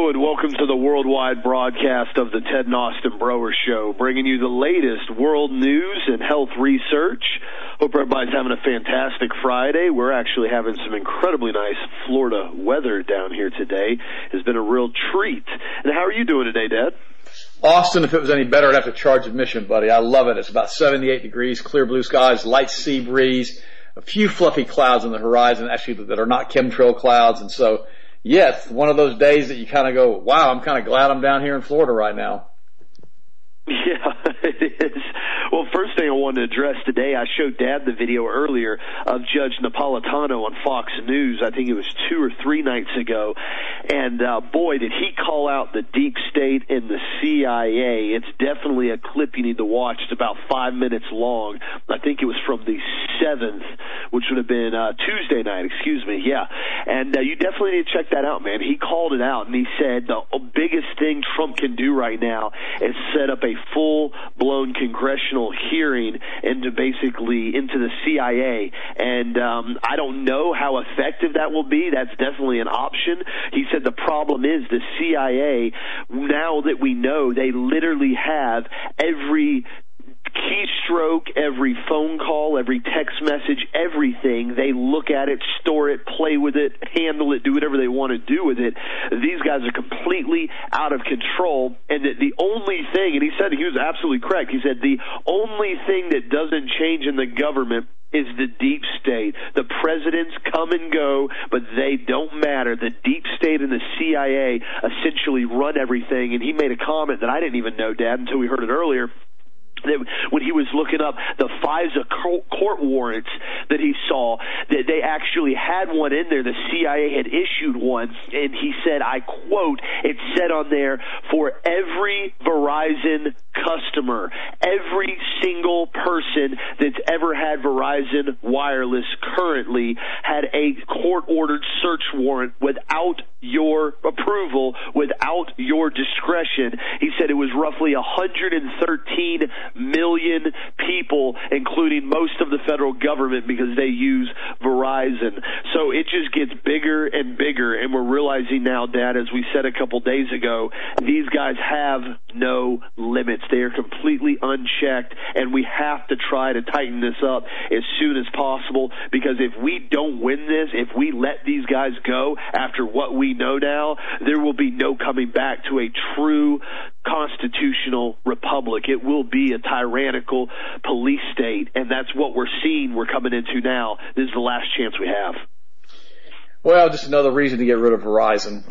and welcome to the worldwide broadcast of the Ted and Austin Broer Show, bringing you the latest world news and health research. Hope everybody's having a fantastic Friday. We're actually having some incredibly nice Florida weather down here today. It's been a real treat. And how are you doing today, Dad? Austin, if it was any better, I'd have to charge admission, buddy. I love it. It's about 78 degrees, clear blue skies, light sea breeze, a few fluffy clouds on the horizon, actually, that are not chemtrail clouds. And so, yes, one of those days that you kind of go, wow, I'm kind of glad I'm down here in Florida right now. Yeah, it is. Well, first thing I wanted to address today, I showed Dad the video earlier of Judge Napolitano on Fox News. I think it was 2 or 3 nights ago. And, boy, did he call out the deep state and the CIA. It's definitely a clip you need to watch. It's about 5 minutes long. I think it was from the 7th, which would have been Tuesday night, yeah. And you definitely need to check that out, man. He called it out, and he said the biggest thing Trump can do right now is set up a full-blown congressional hearing into the CIA. And I don't know how effective that will be. That's definitely an option. He said the problem is the CIA, now that we know, they literally have every keystroke, every phone call, every text message, everything. They look at it, store it, play with it, handle it, do whatever they want to do with it. These guys are completely out of control, and the only thing, and he said, he was absolutely correct, he said the only thing that doesn't change in the government is the deep state. The presidents come and go, but they don't matter. The deep state and the CIA essentially run everything, and he made a comment that I didn't even know, Dad, until we heard it earlier. That when he was looking up the FISA court warrants that he saw, that they actually had one in there. The CIA had issued one, and he said, I quote, it said on there, for every Verizon customer, every single person that's ever had Verizon Wireless currently had a court-ordered search warrant without your approval, without your discretion. He said it was roughly 113 million people, including most of the federal government, because they use Verizon. So it just gets bigger and bigger, and we're realizing now, Dad, as we said a couple days ago, these guys have no limits. They are completely unchecked, and we have to try to tighten this up as soon as possible, because if we don't win this, if we let these guys go after what we know now, there will be no coming back to a true constitutional republic. It will be a tyrannical police state, and that's what we're seeing we're coming into now. This is the last chance we have. Well, just another reason to get rid of Verizon.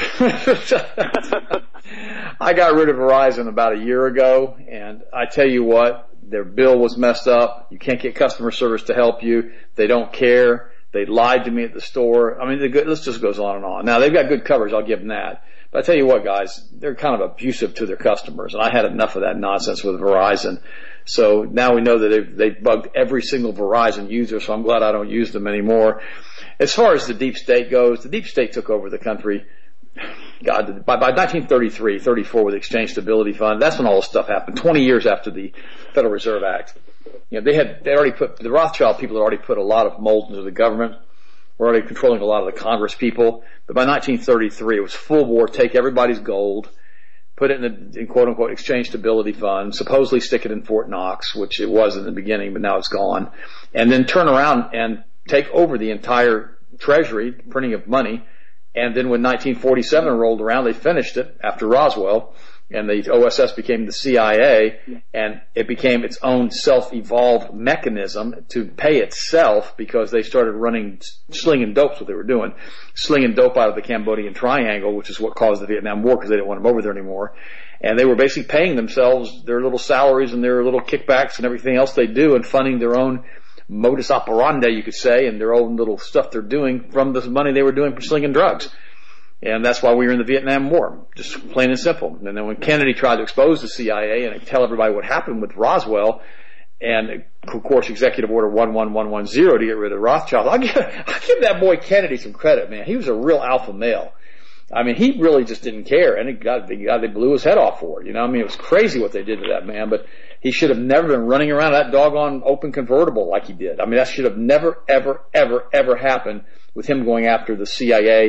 I got rid of Verizon about a year ago, and I tell you what, their bill was messed up. You can't get customer service to help you. They don't care. They lied to me at the store. I mean, the list just goes on and on. Now, they've got good coverage. I'll give them that. But I tell you what, guys, they're kind of abusive to their customers, and I had enough of that nonsense with Verizon. So now we know that they've bugged every single Verizon user, so I'm glad I don't use them anymore. As far as the deep state goes, the deep state took over the country. God, by 1933, 34 with the Exchange Stability Fund, that's when all this stuff happened, 20 years after the Federal Reserve Act. You know, the Rothschild people had already put a lot of mold into the government. We're already controlling a lot of the Congress people. But by 1933, it was full bore, take everybody's gold, put it in quote-unquote Exchange Stability Fund, supposedly stick it in Fort Knox, which it was in the beginning, but now it's gone, and then turn around and take over the entire Treasury, printing of money. And then when 1947 rolled around, they finished it after Roswell, and the OSS became the CIA, and it became its own self-evolved mechanism to pay itself, because they started slinging dope's what they were doing, slinging dope out of the Cambodian Triangle, which is what caused the Vietnam War, because they didn't want them over there anymore. And they were basically paying themselves their little salaries and their little kickbacks and everything else they do, and funding their own modus operandi, you could say, and their own little stuff they're doing from the money they were doing for slinging drugs. And that's why we were in the Vietnam War, just plain and simple. And then when Kennedy tried to expose the CIA and tell everybody what happened with Roswell, and of course Executive Order 11110 to get rid of Rothschild, I'll give that boy Kennedy some credit, man. He was a real alpha male. I mean, he really just didn't care, and they blew his head off for it. You know, I mean, it was crazy what they did to that man, but he should have never been running around that doggone open convertible like he did. I mean, that should have never, ever, ever, ever happened with him going after the CIA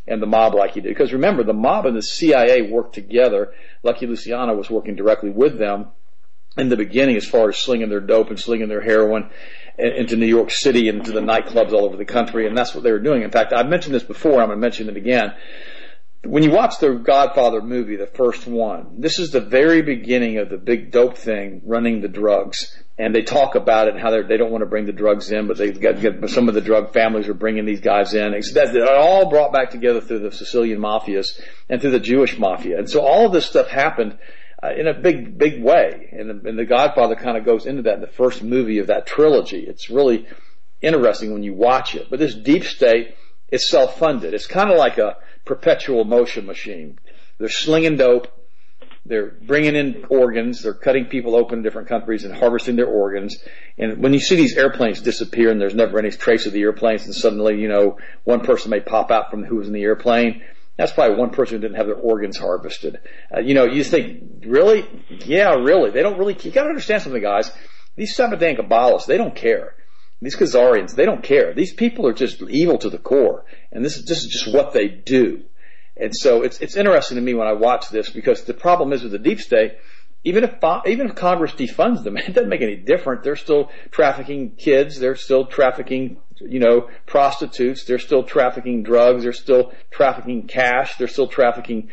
and the mob like he did. Because remember, the mob and the CIA worked together. Lucky Luciano was working directly with them in the beginning as far as slinging their dope and slinging their heroin into New York City and into the nightclubs all over the country, and that's what they were doing. In fact, I've mentioned this before, I'm going to mention it again. When you watch the Godfather movie, the first one, this is the very beginning of the big dope thing, running the drugs. And they talk about it and how they don't want to bring the drugs in, but they've got some of the drug families are bringing these guys in. It's all brought back together through the Sicilian mafias and through the Jewish mafia. And so all of this stuff happened in a big way. And the Godfather kind of goes into that in the first movie of that trilogy. It's really interesting when you watch it. But this deep state is self-funded. It's kind of like a perpetual motion machine. They're slinging dope. They're bringing in organs. They're cutting people open in different countries and harvesting their organs. And when you see these airplanes disappear and there's never any trace of the airplanes, and suddenly, one person may pop out from who was in the airplane, that's probably one person who didn't have their organs harvested. You just think, really? Yeah, really. They don't really, you gotta understand something, guys. These Seventh Day Kabbalists, they don't care. These Khazarians, they don't care. These people are just evil to the core. And this is just what they do. And so it's interesting to me when I watch this, because the problem is with the deep state, even if Congress defunds them, it doesn't make any difference. They're still trafficking kids. They're still trafficking, prostitutes. They're still trafficking drugs. They're still trafficking cash. They're still trafficking,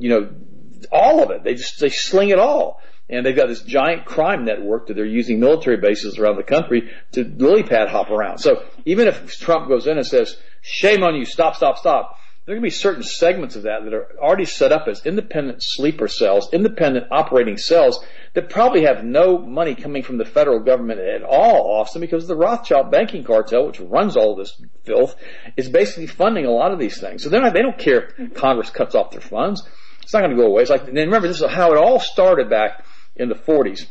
all of it. They sling it all. And they've got this giant crime network that they're using military bases around the country to lily pad hop around. So even if Trump goes in and says, shame on you, stop, there are going to be certain segments of that are already set up as independent sleeper cells, independent operating cells that probably have no money coming from the federal government at all, Austin, because the Rothschild banking cartel, which runs all this filth, is basically funding a lot of these things. So they don't care if Congress cuts off their funds. It's not going to go away. And remember, this is how it all started back in the 40s,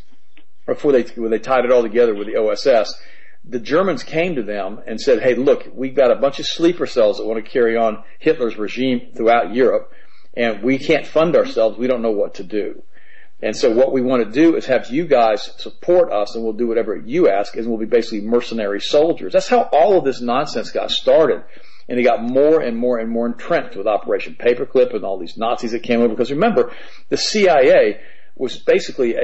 when they tied it all together with the OSS. The Germans came to them and said, hey, look, we've got a bunch of sleeper cells that want to carry on Hitler's regime throughout Europe, and we can't fund ourselves. We don't know what to do. And so what we want to do is have you guys support us, and we'll do whatever you ask, and we'll be basically mercenary soldiers. That's how all of this nonsense got started. And it got more and more and more entrenched with Operation Paperclip and all these Nazis that came over. Because remember, the CIA was basically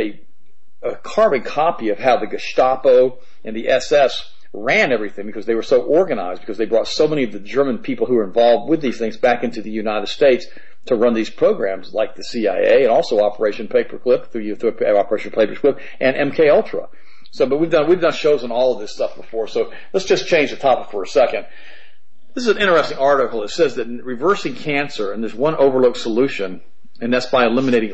a carbon copy of how the Gestapo and the SS ran everything, because they were so organized, because they brought so many of the German people who were involved with these things back into the United States to run these programs like the CIA and also Operation Paperclip through Operation Paperclip and MK Ultra. So, but we've done shows on all of this stuff before. So let's just change the topic for a second. This is an interesting article. It says that in reversing cancer, and there's one overlooked solution, and that's by eliminating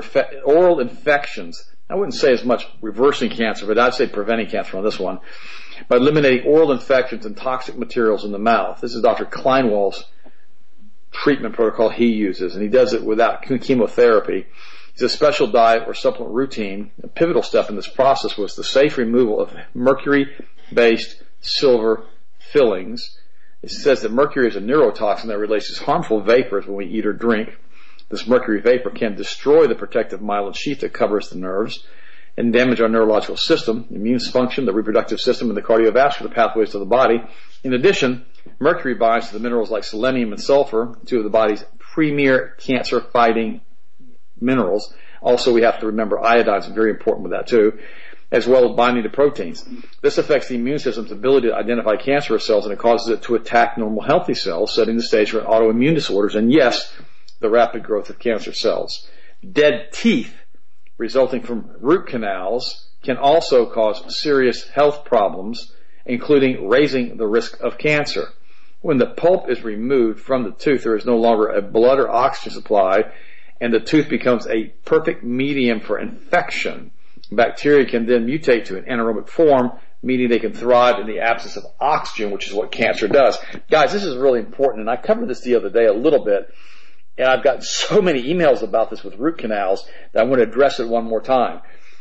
oral infections. I wouldn't say as much reversing cancer, but I'd say preventing cancer on this one. By eliminating oral infections and toxic materials in the mouth. This is Dr. Kleinwald's treatment protocol he uses, and he does it without chemotherapy. It's a special diet or supplement routine. A pivotal step in this process was the safe removal of mercury-based silver fillings. It says that mercury is a neurotoxin that releases harmful vapors when we eat or drink. This mercury vapor can destroy the protective myelin sheath that covers the nerves and damage our neurological system, immune function, the reproductive system, and the cardiovascular pathways to the body. In addition, mercury binds to the minerals like selenium and sulfur, two of the body's premier cancer-fighting minerals. Also, we have to remember iodine is very important with that too, as well as binding to proteins. This affects the immune system's ability to identify cancerous cells, and it causes it to attack normal healthy cells, setting the stage for autoimmune disorders, and yes, the rapid growth of cancer cells. Dead teeth resulting from root canals can also cause serious health problems, including raising the risk of cancer. When the pulp is removed from the tooth, there is no longer a blood or oxygen supply, and the tooth becomes a perfect medium for infection. Bacteria can then mutate to an anaerobic form, meaning they can thrive in the absence of oxygen, which is what cancer does. Guys, this is really important, and I covered this the other day a little bit, and I've got so many emails about this with root canals that I want to address it one more time.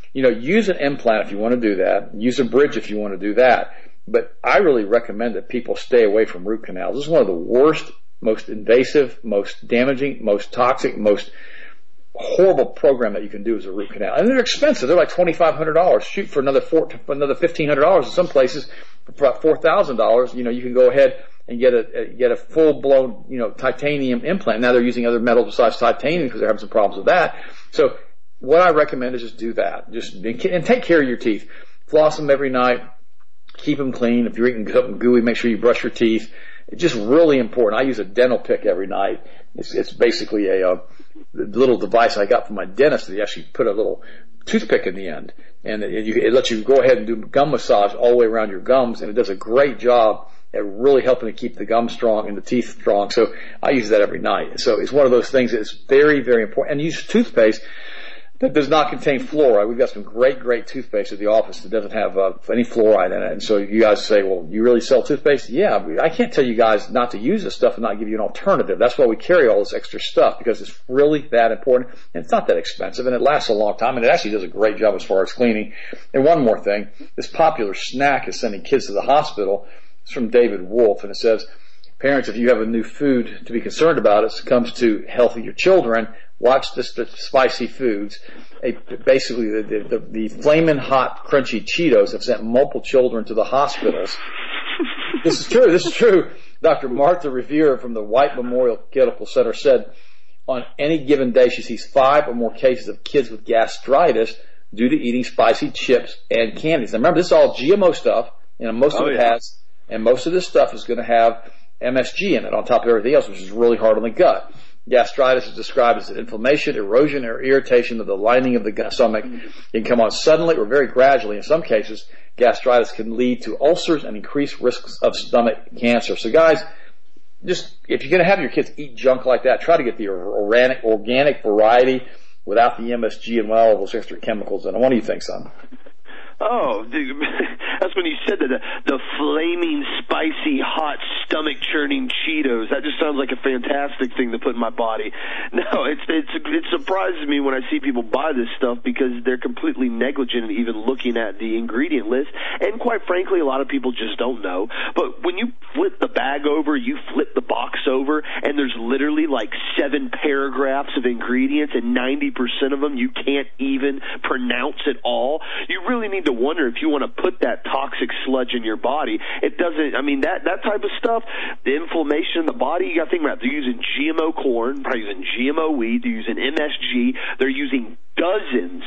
Use an implant if you want to do that. Use a bridge if you want to do that. But I really recommend that people stay away from root canals. This is one of the worst, most invasive, most damaging, most toxic, most horrible program that you can do is a root canal. And they're expensive. They're like $2,500. Shoot for another $1,500 in some places. For about $4,000, you can go ahead and get a full-blown, titanium implant. Now they're using other metals besides titanium because they're having some problems with that. So what I recommend is just do that. And take care of your teeth. Floss them every night. Keep them clean. If you're eating something gooey, make sure you brush your teeth. It's just really important. I use a dental pick every night. It's basically a little device I got from my dentist that you actually put a little toothpick in the end. And it lets you go ahead and do gum massage all the way around your gums, and it does a great job at really helping to keep the gums strong and the teeth strong. So I use that every night. So it's one of those things that's very, very important. And use toothpaste that does not contain fluoride. We've got some great toothpaste at the office that doesn't have any fluoride in it. And so you guys say, well, you really sell toothpaste? Yeah, I can't tell you guys not to use this stuff and not give you an alternative. That's why we carry all this extra stuff, because it's really that important. And it's not that expensive, and it lasts a long time, and it actually does a great job as far as cleaning. And one more thing, this popular snack is sending kids to the hospital. It's from David Wolf, and it says, parents, if you have a new food to be concerned about, it comes to healthier children, watch the spicy foods. Basically, the flaming hot, crunchy Cheetos have sent multiple children to the hospitals. This is true. Dr. Martha Revere from the White Memorial Medical Center said on any given day she sees 5 or more cases of kids with gastritis due to eating spicy chips and candies. Now remember, this is all GMO stuff, and most of it has, and most of this stuff is going to have MSG in it on top of everything else, which is really hard on the gut. Gastritis is described as an inflammation, erosion, or irritation of the lining of the stomach. It can come on suddenly or very gradually. In some cases, gastritis can lead to ulcers and increased risks of stomach cancer. So guys, just if you're going to have your kids eat junk like that, try to get the organic variety without the MSG and all those extra chemicals in it. What do you think, son? Oh, dude, that's when you said that the flaming, spicy, hot, stomach-churning Cheetos. That just sounds like a fantastic thing to put in my body. No, it surprises me when I see people buy this stuff because they're completely negligent in even looking at the ingredient list. And quite frankly, a lot of people just don't know. But when you flip the bag over, you flip the box over, and there's literally like 7 paragraphs of ingredients, and 90% of them you can't even pronounce at all. You really need to wonder if you want to put that toxic sludge in your body. It doesn't, that type of stuff, the inflammation in the body, you got to think about it. They're using GMO corn, they're using GMO wheat, they're using MSG, they're using dozens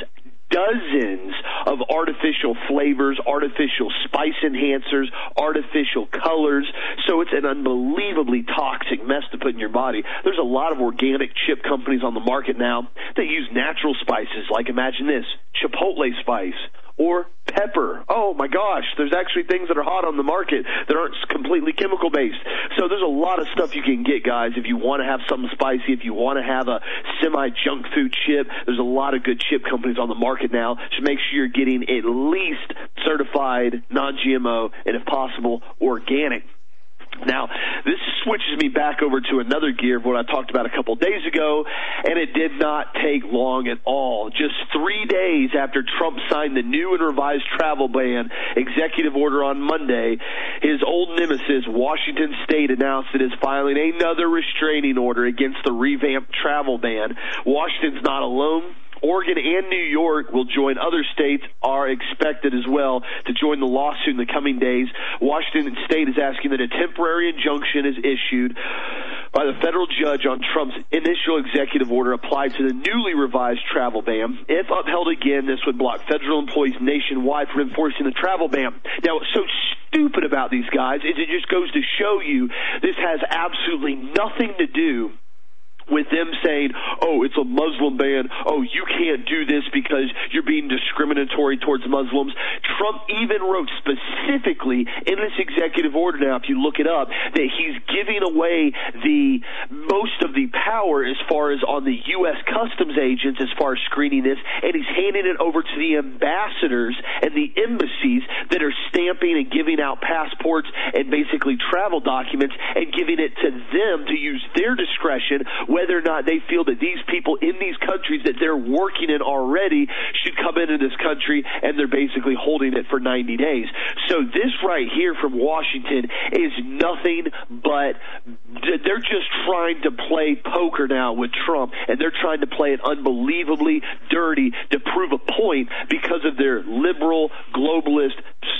of artificial flavors, artificial spice enhancers, artificial colors. So it's an unbelievably toxic mess to put in your body. There's a lot of organic chip companies on the market now that use natural spices, like imagine this, chipotle spice or pepper. Oh my gosh, there's actually things that are hot on the market that aren't completely chemical based. So there's a lot of stuff you can get, guys, if you want to have something spicy, if you want to have a semi-junk food chip. There's a lot of good chip companies on the market now. So make sure you're getting at least certified non-GMO and, if possible, organic. Now, this switches me back over to another gear of what I talked about a couple days ago, and it did not take long at all. Just 3 days after Trump signed the new and revised travel ban executive order on Monday, his old nemesis, Washington State, announced it is filing another restraining order against the revamped travel ban. Washington's not alone. Oregon and New York will join. Other states are expected as well to join the lawsuit in the coming days. Washington State is asking that a temporary injunction is issued by the federal judge on Trump's initial executive order applied to the newly revised travel ban. If upheld again, this would block federal employees nationwide from enforcing the travel ban. Now, what's so stupid about these guys is it just goes to show you this has absolutely nothing to do with them saying, oh, it's a Muslim ban, oh, you can't do this because you're being discriminatory towards Muslims. Trump even wrote specifically in this executive order now, if you look it up, that he's giving away the most of the power as far as on the U.S. customs agents as far as screening this, and he's handing it over to the ambassadors and the embassies that are stamping and giving out passports and basically travel documents and giving it to them to use their discretion whether or not they feel that these people in these countries that they're working in already should come into this country, and they're basically holding it for 90 days. So this right here from Washington is nothing but they're just trying to play poker now with Trump, and they're trying to play it unbelievably dirty to prove a point because of their liberal, globalist,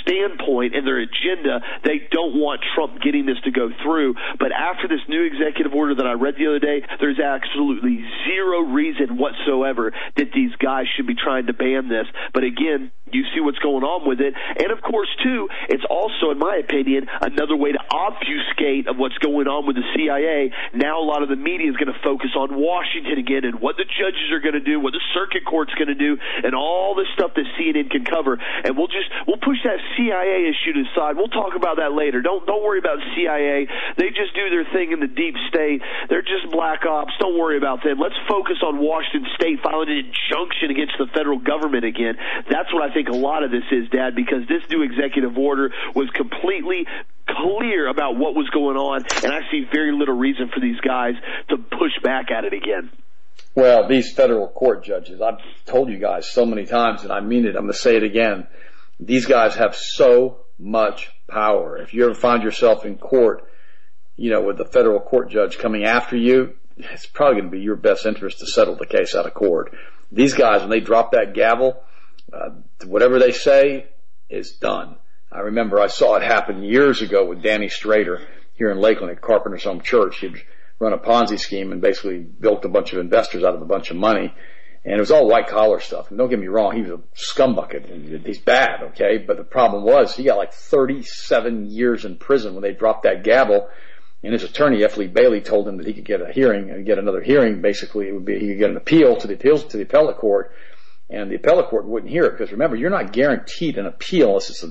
standpoint and their agenda, they don't want Trump getting this to go through. But after this new executive order that I read the other day, there's absolutely zero reason whatsoever that these guys should be trying to ban this. But again, you see what's going on with it. And of course, too, it's also, in my opinion, another way to obfuscate of what's going on with the CIA. Now a lot of the media is going to focus on Washington again and what the judges are going to do, what the circuit court's going to do, and all this stuff that CNN can cover. And we'll push that CIA issue to the side. We'll talk about that later. Don't worry about CIA. They just do their thing in the deep state. They're just black ops. Don't worry about them. Let's focus on Washington State filing an injunction against the federal government again. That's what I think a lot of this is, Dad, because this new executive order was completely clear about what was going on, and I see very little reason for these guys to push back at it again. Well, these federal court judges, I've told you guys so many times, and I mean it, I'm going to say it again. These guys have so much power. If you ever find yourself in court, with the federal court judge coming after you, it's probably going to be your best interest to settle the case out of court. These guys, when they drop that gavel, whatever they say is done. I remember I saw it happen years ago with Danny Strader here in Lakeland at Carpenter's Home Church. He'd run a Ponzi scheme and basically built a bunch of investors out of a bunch of money. And it was all white collar stuff. And don't get me wrong, he was a scumbucket. He's bad, okay? But the problem was he got like 37 years in prison when they dropped that gavel. And his attorney, F. Lee Bailey, told him that he could get a hearing and get another hearing. Basically, it would be he could get an appeal to the appellate court. And the appellate court wouldn't hear it because remember, you're not guaranteed an appeal unless it's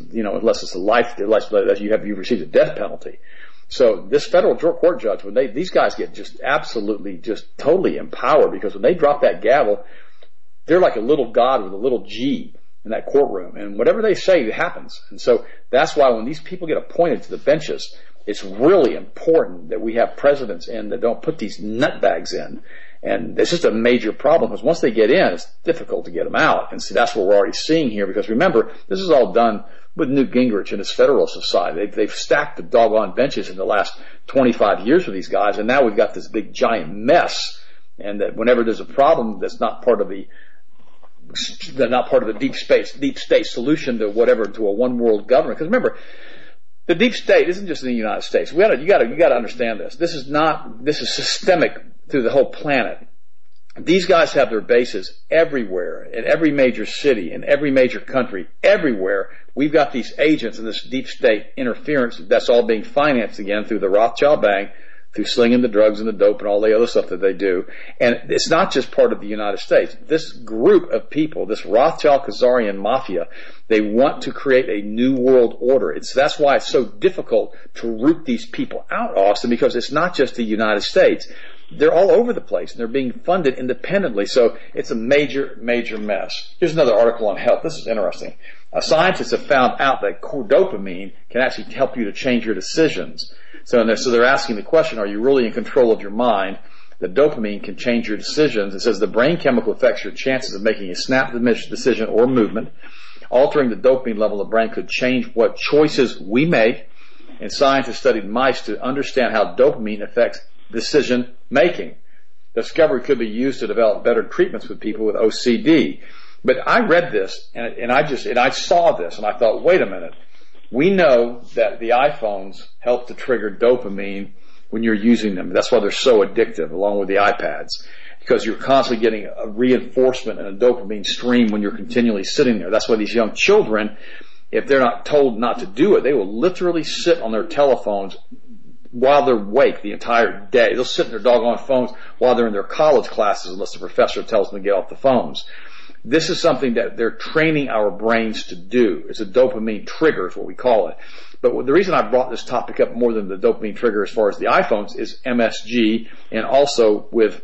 you've received a death penalty. So this federal court judge, these guys get just absolutely just totally empowered because when they drop that gavel, they're like a little god with a little G in that courtroom, and whatever they say happens. And so that's why when these people get appointed to the benches, it's really important that we have presidents in that don't put these nutbags in. And it's just a major problem because once they get in, it's difficult to get them out. And see, that's what we're already seeing here because remember, this is all done with Newt Gingrich and his Federalist Society. They've stacked the doggone benches in the last 25 years with these guys, and now we've got this big giant mess. And that whenever there's a problem that's not part of the deep state solution to a one world government. Because remember, the deep state isn't just in the United States. You got to understand this. This is systemic through the whole planet. These guys have their bases everywhere, in every major city, in every major country, everywhere. We've got these agents and this deep state interference that's all being financed again through the Rothschild Bank, through slinging the drugs and the dope and all the other stuff that they do. And it's not just part of the United States. This group of people, this Rothschild-Khazarian mafia, they want to create a new world order. That's why it's so difficult to root these people out, Austin, because it's not just the United States. They're all over the place, and they're being funded independently. So it's a major, major mess. Here's another article on health. This is interesting. Scientists have found out that dopamine can actually help you to change your decisions. So they're asking the question, are you really in control of your mind? The dopamine can change your decisions. It says the brain chemical affects your chances of making a snap decision or movement. Altering the dopamine level of the brain could change what choices we make. And scientists studied mice to understand how dopamine affects decision making. The discovery could be used to develop better treatments with people with OCD. But I read this and I saw this and I thought, wait a minute. We know that the iPhones help to trigger dopamine when you're using them. That's why they're so addictive, along with the iPads, because you're constantly getting a reinforcement and a dopamine stream when you're continually sitting there. That's why these young children, if they're not told not to do it, they will literally sit on their telephones while they're awake the entire day. They'll sit in their doggone phones while they're in their college classes unless the professor tells them to get off the phones. This is something that they're training our brains to do. It's a dopamine trigger is what we call it. But the reason I brought this topic up more than the dopamine trigger as far as the iPhones is MSG and also with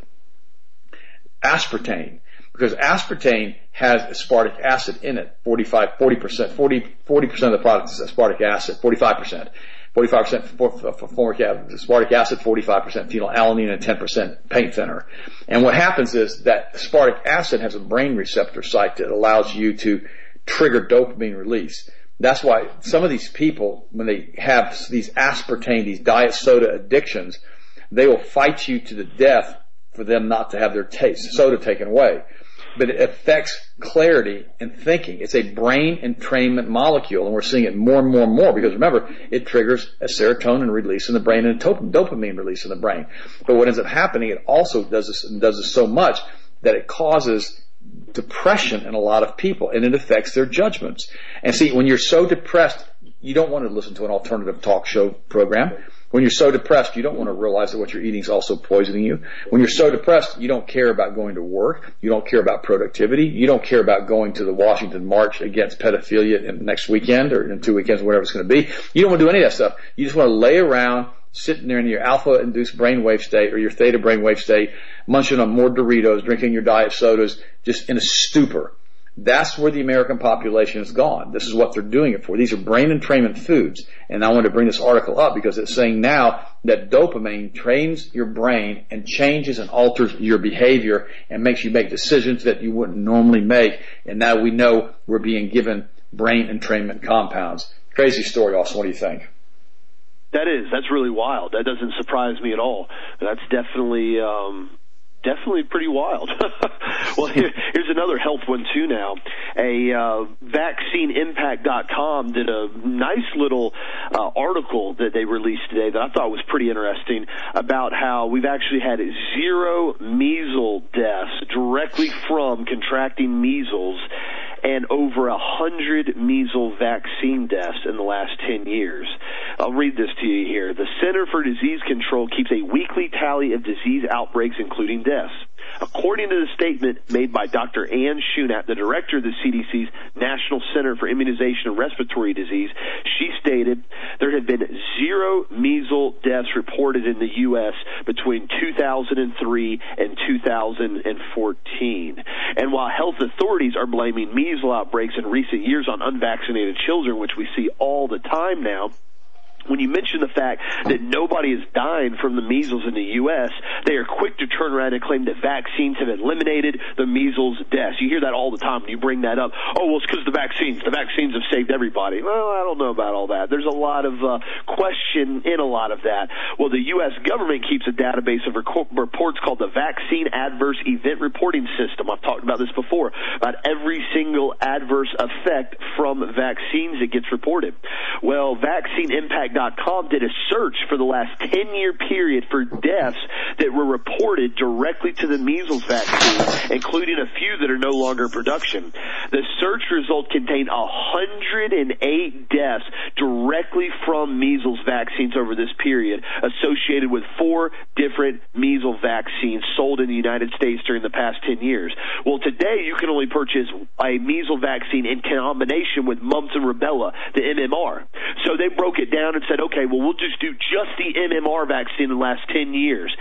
aspartame. Because aspartame has aspartic acid in it, 40% of the product is aspartic acid, 45%. 45% aspartic acid, 45% phenylalanine, and 10% paint thinner. And what happens is that aspartic acid has a brain receptor site that allows you to trigger dopamine release. That's why some of these people, when they have these aspartame, these diet soda addictions, they will fight you to the death for them not to have their soda taken away. but it affects clarity and thinking. It's a brain entrainment molecule, and we're seeing it more and more and more because, remember, it triggers a serotonin release in the brain and a dopamine release in the brain. But what ends up happening, it also does this so much that it causes depression in a lot of people, and it affects their judgments. And see, when you're so depressed, you don't want to listen to an alternative talk show program. When you're so depressed, you don't want to realize that what you're eating is also poisoning you. When you're so depressed, you don't care about going to work. You don't care about productivity. You don't care about going to the Washington March against pedophilia next weekend or in 2 weekends, whatever it's going to be. You don't want to do any of that stuff. You just want to lay around, sitting there in your alpha-induced brainwave state or your theta brainwave state, munching on more Doritos, drinking your diet sodas, just in a stupor. That's where the American population has gone. This is what they're doing it for. These are brain entrainment foods. And I want to bring this article up because it's saying now that dopamine trains your brain and changes and alters your behavior and makes you make decisions that you wouldn't normally make. And now we know we're being given brain entrainment compounds. Crazy story, Austin. What do you think? That's really wild. That doesn't surprise me at all. That's definitely pretty wild. Well, here's another health one too now. VaccineImpact.com did a nice little article that they released today that I thought was pretty interesting about how we've actually had 0 measles deaths directly from contracting measles and over 100 measles vaccine deaths in the last 10 years. I'll read this to you here. The Center for Disease Control keeps a weekly tally of disease outbreaks, including deaths. According to the statement made by Dr. Ann Shunat, the director of the CDC's National Center for Immunization and Respiratory Disease, she stated there have been 0 measles deaths reported in the U.S. between 2003 and 2014. And while health authorities are blaming measles outbreaks in recent years on unvaccinated children, which we see all the time now, when you mention the fact that nobody is dying from the measles in the U.S., they are quick to turn around and claim that vaccines have eliminated the measles deaths. You hear that all the time when you bring that up. Oh, well, it's because of the vaccines. The vaccines have saved everybody. Well, I don't know about all that. There's a lot of question in a lot of that. Well, the U.S. government keeps a database of reports called the Vaccine Adverse Event Reporting System. I've talked about this before, about every single adverse effect from vaccines that gets reported. Well, VaccineImpact.com did a search for the last 10-year period for deaths that were reported directly to the measles vaccine, including a few that are no longer in production. The search result contained 108 deaths directly from measles vaccines over this period, associated with 4 different measles vaccines sold in the United States during the past 10 years. Well, today you can only purchase a measles vaccine in combination with mumps and rubella, the MMR. So they broke it down and said, okay, well, we'll just do just the MMR vaccine in the last 10 years.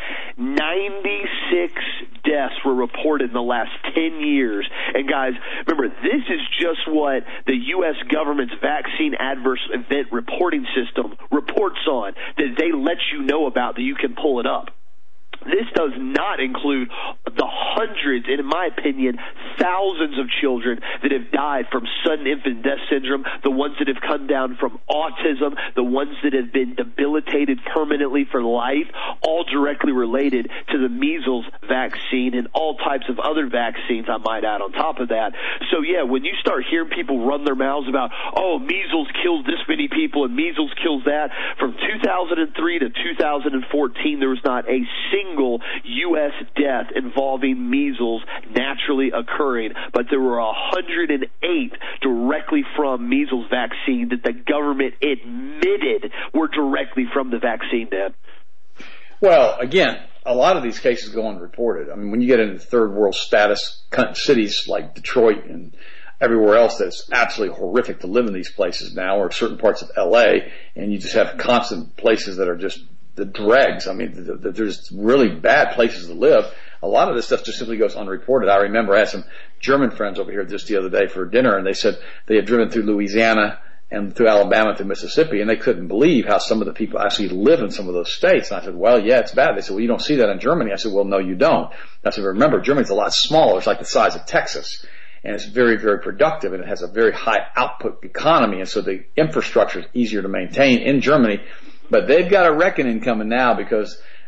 96 deaths were reported in the last 10 years. And guys, remember, this is just what the U.S. government's Vaccine Adverse Event Reporting System reports on, that they let you know about, that you can pull it up. This does not include the hundreds, and in my opinion, thousands of children that have died from sudden infant death syndrome, the ones that have come down from autism, the ones that have been debilitated permanently for life, all directly related to the measles vaccine and all types of other vaccines, I might add on top of that. So, yeah, when you start hearing people run their mouths about, oh, measles kills this many people and measles kills that, from 2003 to 2014, there was not a single U.S. death involving measles naturally occurring, but there were 108 directly from measles vaccine that the government admitted were directly from the vaccine death. Well, again, a lot of these cases go unreported. I mean, when you get into third world status cities like Detroit and everywhere else, that's absolutely horrific to live in these places now, or certain parts of L.A., and you just have constant places that are just the dregs. I mean, there's really bad places to live. A lot of this stuff just simply goes unreported. I remember I had some German friends over here just the other day for dinner, and they said they had driven through Louisiana and through Alabama to Mississippi, and they couldn't believe how some of the people actually live in some of those states. And I said, well, yeah, it's bad. They said, well, you don't see that in Germany. I said, well, no, you don't. I said, remember, Germany's a lot smaller. It's like the size of Texas. And it's very, very productive, and it has a very high output economy, and so the infrastructure is easier to maintain in Germany. But they've got a reckoning coming now because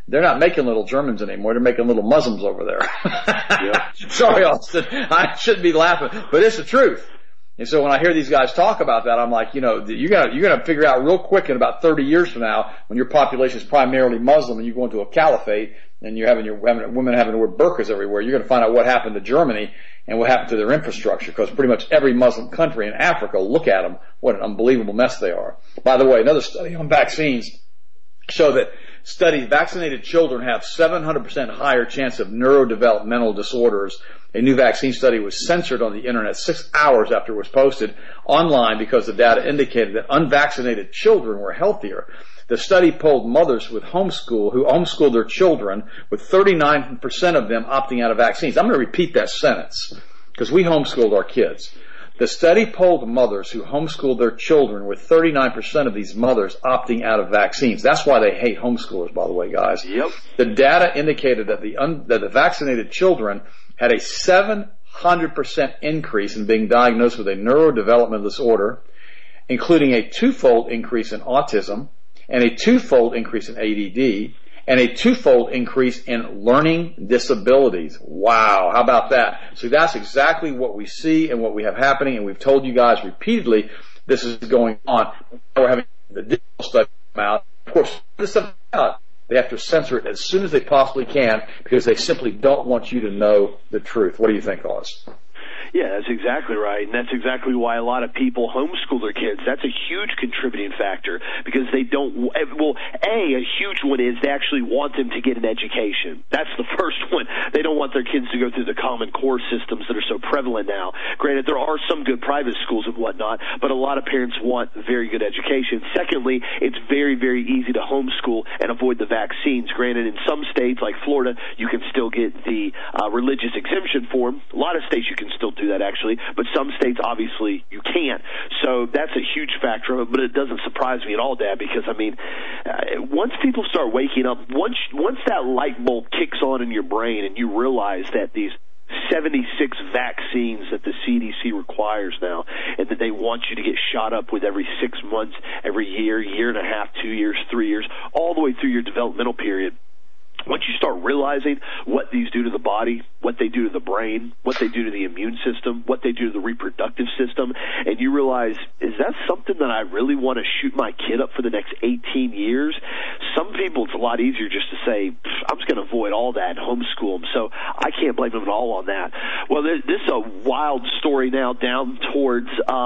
they're not making little Germans anymore. They're making little Muslims over there. Yeah. Sorry, Austin. I shouldn't be laughing, but it's the truth. And so when I hear these guys talk about that, I'm like, you're gonna figure out real quick in about 30 years from now, when your population is primarily Muslim and you go into a caliphate and you're having women having to wear burqas everywhere, you're gonna find out what happened to Germany and what happened to their infrastructure, because pretty much every Muslim country in Africa, look at them, what an unbelievable mess they are. By the way, another study on vaccines show that vaccinated children have 700% higher chance of neurodevelopmental disorders. A new vaccine study was censored on the internet 6 hours after it was posted online because the data indicated that unvaccinated children were healthier. The study polled mothers who homeschooled their children, with 39% of them opting out of vaccines. I'm going to repeat that sentence because we homeschooled our kids. The study polled mothers who homeschooled their children, with 39% of these mothers opting out of vaccines. That's why they hate homeschoolers, by the way, guys. Yep. The data indicated that the vaccinated children had a 700% increase in being diagnosed with a neurodevelopmental disorder, including a twofold increase in autism, and a twofold increase in ADD, and a twofold increase in learning disabilities. Wow, how about that? So that's exactly what we see and what we have happening, and we've told you guys repeatedly this is going on. We're having the digital study come out. Of course, this stuff out. They have to censor it as soon as they possibly can because they simply don't want you to know the truth. What do you think, Oz? Yeah, that's exactly right. And that's exactly why a lot of people homeschool their kids. That's a huge contributing factor because they don't, well, a huge one is they actually want them to get an education. That's the first one. They don't want their kids to go through the Common Core systems that are so prevalent now. Granted, there are some good private schools and whatnot, but a lot of parents want very good education. Secondly, it's very, very easy to homeschool and avoid the vaccines. Granted, in some states like Florida, you can still get the religious exemption form. A lot of states you can still do that actually, but some states obviously you can't. So that's a huge factor, but it doesn't surprise me at all, Dad, because I mean, once people start waking up, once that light bulb kicks on in your brain and you realize that these 76 vaccines that the CDC requires now, and that they want you to get shot up with every 6 months, every year and a half, 2 years, 3 years, all the way through your developmental period. Once you start realizing what these do to the body, what they do to the brain, what they do to the immune system, what they do to the reproductive system, and you realize, is that something that I really want to shoot my kid up for the next 18 years? Some people, it's a lot easier just to say, I'm just going to avoid all that and homeschool them. So I can't blame them at all on that. Well, this is a wild story now down towards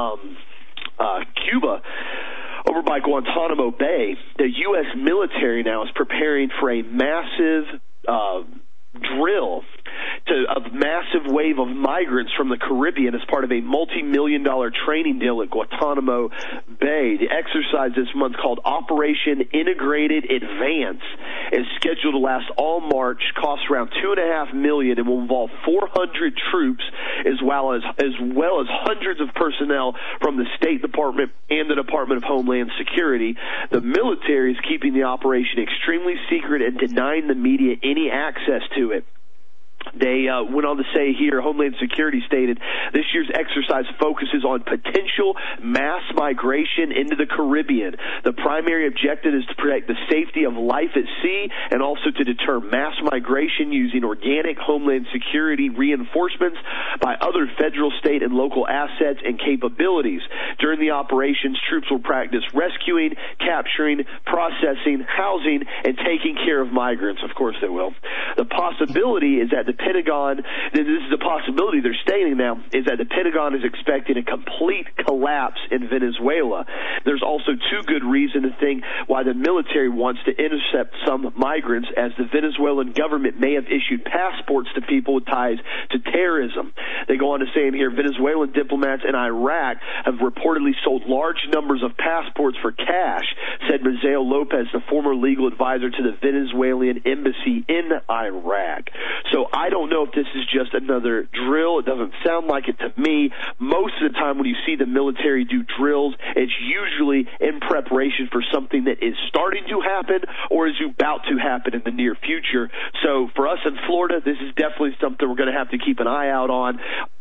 Cuba. Over by Guantanamo Bay, the U.S. military now is preparing for a massive drill a massive wave of migrants from the Caribbean as part of a multi-million-dollar training deal at Guantanamo Bay. The exercise this month, called Operation Integrated Advance, is scheduled to last all March, cost around $2.5 million, and will involve 400 troops as well as hundreds of personnel from the State Department and the Department of Homeland Security. The military is keeping the operation extremely secret and denying the media any access to it. They went on to say here, Homeland Security stated, this year's exercise focuses on potential mass migration into the Caribbean. The primary objective is to protect the safety of life at sea and also to deter mass migration using organic Homeland Security reinforcements by other federal, state, and local assets and capabilities. During the operations, troops will practice rescuing, capturing, processing, housing, and taking care of migrants. Of course they will. The possibility is that the Pentagon, this is the possibility they're stating now, is that the Pentagon is expecting a complete collapse in Venezuela. There's also two good reasons to think why the military wants to intercept some migrants, as the Venezuelan government may have issued passports to people with ties to terrorism. They go on to say in here, Venezuelan diplomats in Iraq have reportedly sold large numbers of passports for cash, said Mazel Lopez, the former legal advisor to the Venezuelan embassy in Iraq. So I don't know if this is just another drill. It doesn't sound like it to me. Most of the time when you see the military do drills, it's usually in preparation for something that is starting to happen or is about to happen in the near future. So for us in Florida, this is definitely something we're going to have to keep an eye out on.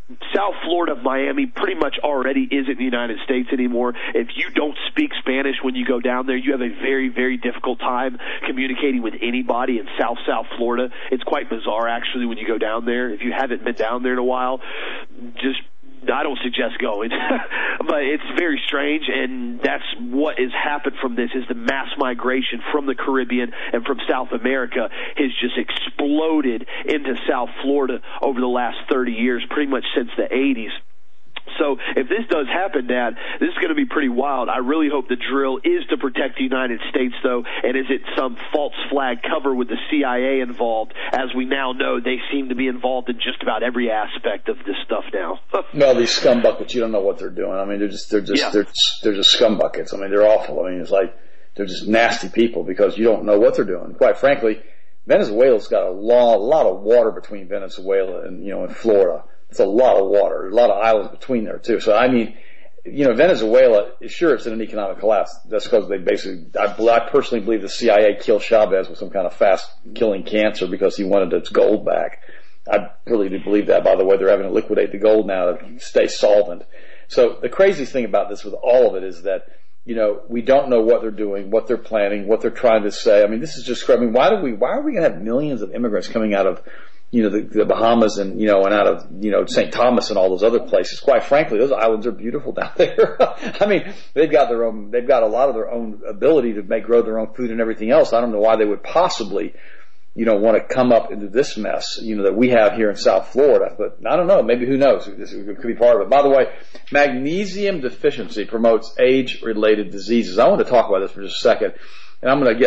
South Florida, Miami pretty much already isn't the United States anymore. If you don't speak Spanish when you go down there, you have a very, very difficult time communicating with anybody in South Florida. It's quite bizarre, actually, when you go down there. If you haven't been down there in a while, I don't suggest going, but it's very strange, and that's what has happened from this, is the mass migration from the Caribbean and from South America has just exploded into South Florida over the last 30 years, pretty much since the 80s. So if this does happen, Dad, this is going to be pretty wild. I really hope the drill is to protect the United States, though, and is it some false flag cover with the CIA involved? As we now know, they seem to be involved in just about every aspect of this stuff now. No, these scumbuckets, you don't know what they're doing. I mean, they're just scumbuckets. I mean, they're awful. I mean, it's like they're just nasty people because you don't know what they're doing. Quite frankly, Venezuela's got a lot of water between Venezuela and, and Florida. It's a lot of water, a lot of islands between there too. So I mean, Venezuela, sure, it's in an economic collapse. That's because they basically, I personally believe the CIA killed Chavez with some kind of fast killing cancer because he wanted its gold back. I really do believe that. By the way, they're having to liquidate the gold now to stay solvent. So the craziest thing about this with all of it is that, we don't know what they're doing, what they're planning, what they're trying to say. I mean, this is just, why are we going to have millions of immigrants coming out of the Bahamas and, and out of, St. Thomas and all those other places? Quite frankly, those islands are beautiful down there. I mean, they've got a lot of their own ability to grow their own food and everything else. I don't know why they would possibly, want to come up into this mess, that we have here in South Florida. But I don't know. Maybe, who knows? This could be part of it. By the way, magnesium deficiency promotes age-related diseases. I want to talk about this for just a second. And I'm going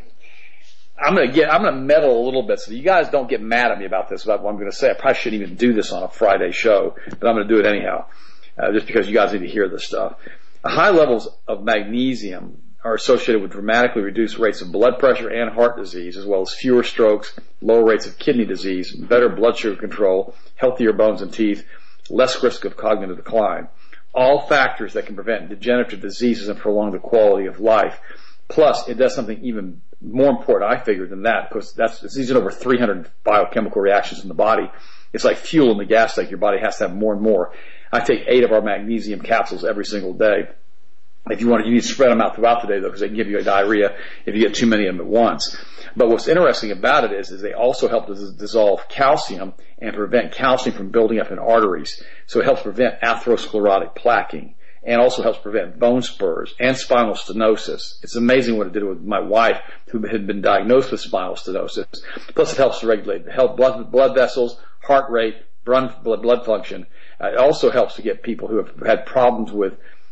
to meddle a little bit so you guys don't get mad at me about this, about what I'm going to say. I probably shouldn't even do this on a Friday show, but I'm going to do it anyhow, just because you guys need to hear this stuff. High levels of magnesium are associated with dramatically reduced rates of blood pressure and heart disease, as well as fewer strokes, lower rates of kidney disease, better blood sugar control, healthier bones and teeth, less risk of cognitive decline. All factors that can prevent degenerative diseases and prolong the quality of life. Plus, it does something even more important, I figure, than that, because these are over 300 biochemical reactions in the body. It's like fuel in the gas tank. Your body has to have more and more. I take 8 of our magnesium capsules every single day. If you need to spread them out throughout the day, though, because they can give you a diarrhea if you get too many of them at once. But what's interesting about it is they also help to dissolve calcium and prevent calcium from building up in arteries. So it helps prevent atherosclerotic plaquing, and also helps prevent bone spurs and spinal stenosis. It's amazing what it did with my wife, who had been diagnosed with spinal stenosis. Plus, it helps to regulate blood vessels, heart rate, blood function. It also helps to get people who have had problems with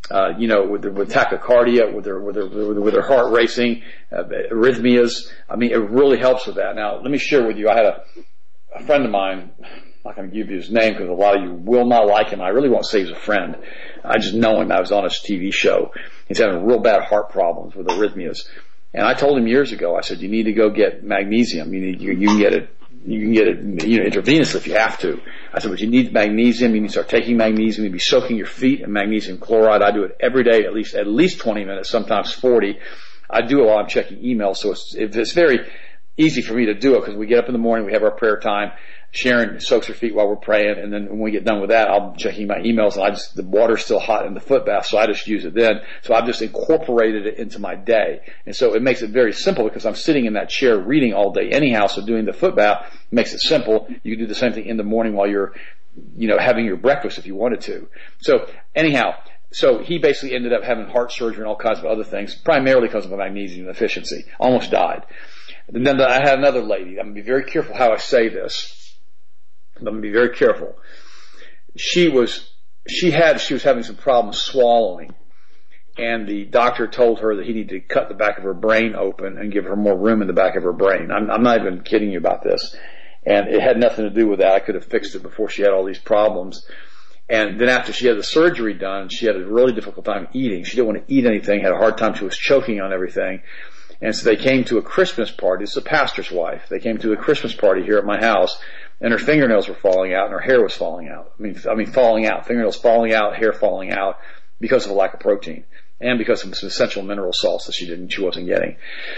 tachycardia, with their heart racing, arrhythmias. I mean, it really helps with that. Now, let me share with you. I had a friend of mine. I'm not going to give you his name because a lot of you will not like him. I really won't say he's a friend. I just know him. I was on his TV show. He's having real bad heart problems with arrhythmias. And I told him years ago, I said, you need to go get magnesium. You can get it intravenously if you have to. I said, but you need magnesium. You need to start taking magnesium. You need to be soaking your feet in magnesium chloride. I do it every day, at least 20 minutes, sometimes 40. I do it while I'm checking emails. So it's very easy for me to do it because we get up in the morning, we have our prayer time. Sharon soaks her feet while we're praying, and then when we get done with that, I'm checking my emails, and the water's still hot in the foot bath, so I just use it then. So I've just incorporated it into my day. And so it makes it very simple because I'm sitting in that chair reading all day anyhow, so doing the foot bath makes it simple. You can do the same thing in the morning while you're, having your breakfast if you wanted to. So anyhow, so he basically ended up having heart surgery and all kinds of other things, primarily because of a magnesium deficiency. Almost died. And then I had another lady. I'm going to be very careful how I say this. I'm going to be very careful. She was having some problems swallowing, and the doctor told her that he needed to cut the back of her brain open and give her more room in the back of her brain. I'm not even kidding you about this. And it had nothing to do with that. I could have fixed it before she had all these problems. And then after she had the surgery done, she had a really difficult time eating. She didn't want to eat anything, had a hard time. She was choking on everything. And so they came to a Christmas party. It's a pastor's wife. They came to a Christmas party here at my house. And her fingernails were falling out, and her hair was falling out. I mean, falling out. Fingernails falling out, hair falling out, because of a lack of protein, and because of some essential mineral salts that she wasn't getting.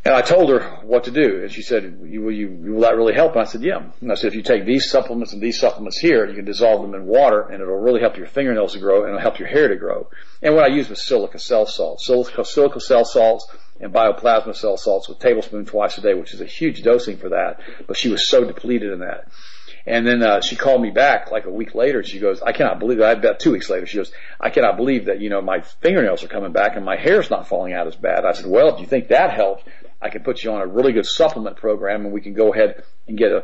And I told her what to do, and she said, will that really help? And I said, yeah. And I said, if you take these supplements and these supplements here, you can dissolve them in water, and it'll really help your fingernails to grow, and it'll help your hair to grow. And what I used was silica cell salts. Silica cell salts and bioplasma cell salts with a tablespoon twice a day, which is a huge dosing for that. But she was so depleted in that. And then she called me back like a week later. She goes, I cannot believe that. About 2 weeks later, she goes, I cannot believe that, my fingernails are coming back and my hair's not falling out as bad. I said, well, if you think that helped, I can put you on a really good supplement program, and we can go ahead and get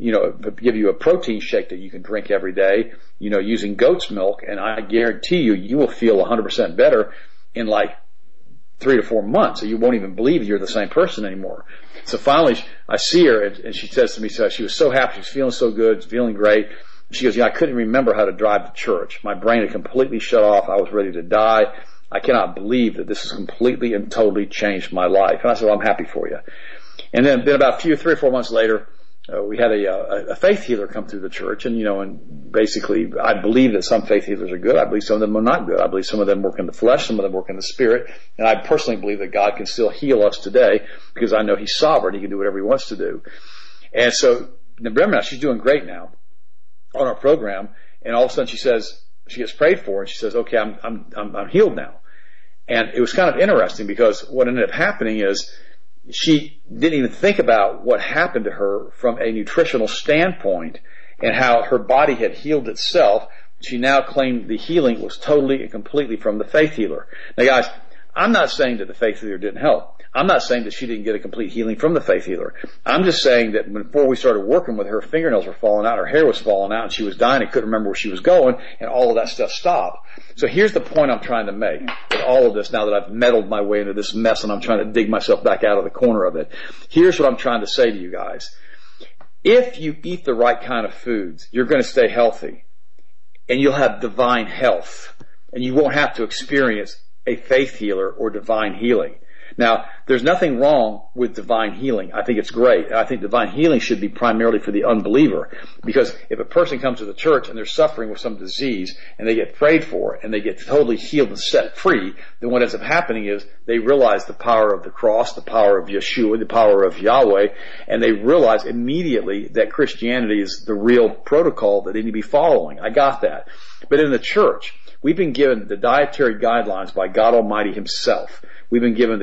give you a protein shake that you can drink every day, using goat's milk. And I guarantee you will feel 100% better in like 3 to 4 months. So you won't even believe you're the same person anymore. So finally, I see her, and she says to me, so she was so happy, she was feeling so good, feeling great. She goes, I couldn't remember how to drive to church. My brain had completely shut off. I was ready to die. I cannot believe that this has completely and totally changed my life. And I said, well, I'm happy for you. And then about 3 or 4 months later, we had a faith healer come through the church, and basically I believe that some faith healers are good. I believe some of them are not good. I believe some of them work in the flesh, some of them work in the spirit, and I personally believe that God can still heal us today because I know He's sovereign. He can do whatever He wants to do. And so, remember now, she's doing great now on our program, and all of a sudden she gets prayed for, and she says, okay, I'm healed now. And it was kind of interesting because what ended up happening is she didn't even think about what happened to her from a nutritional standpoint and how her body had healed itself. She now claimed the healing was totally and completely from the faith healer. Now guys, I'm not saying that the faith healer didn't help. I'm not saying that she didn't get a complete healing from the faith healer. I'm just saying that before we started working with her, fingernnails were falling out, her hair was falling out, and she was dying and couldn't remember where she was going, and all of that stuff stopped. So here's the point I'm trying to make with all of this now that I've meddled my way into this mess and I'm trying to dig myself back out of the corner of it. Here's what I'm trying to say to you guys. If you eat the right kind of foods, you're going to stay healthy, and you'll have divine health, and you won't have to experience a faith healer or divine healing. Now, there's nothing wrong with divine healing. I think it's great. I think divine healing should be primarily for the unbeliever, because if a person comes to the church and they're suffering with some disease and they get prayed for and they get totally healed and set free, then what ends up happening is they realize the power of the cross, the power of Yeshua, the power of Yahweh, and they realize immediately that Christianity is the real protocol that they need to be following. I got that. But in the church, we've been given the dietary guidelines by God Almighty Himself. We've been given